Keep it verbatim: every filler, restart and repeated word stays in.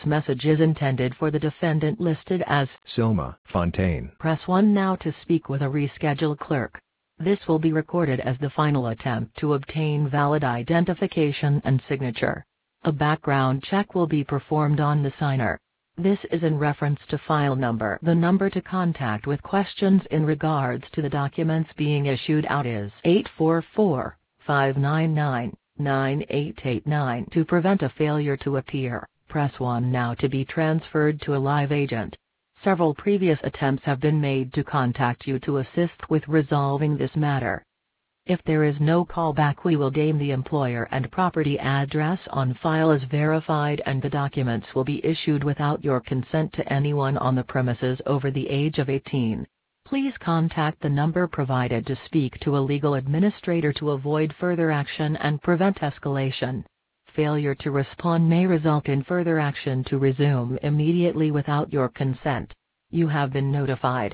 message is intended for the defendant listed as Silma Fontaine. Press one now to speak with a reschedule clerk. This will be recorded as the final attempt to obtain valid identification and signature. A background check will be performed on the signer. This is in reference to file number. The number to contact with questions in regards to the documents being issued out is eight four four, five nine nine, nine eight eight nine. To prevent a failure to appear, press one now to be transferred to a live agent. Several previous attempts have been made to contact you to assist with resolving this matter. If there is no callback, we will deem the employer and property address on file as verified, and the documents will be issued without your consent to anyone on the premises over the age of eighteen. Please contact the number provided to speak to a legal administrator to avoid further action and prevent escalation. Failure to respond may result in further action to resume immediately without your consent. You have been notified.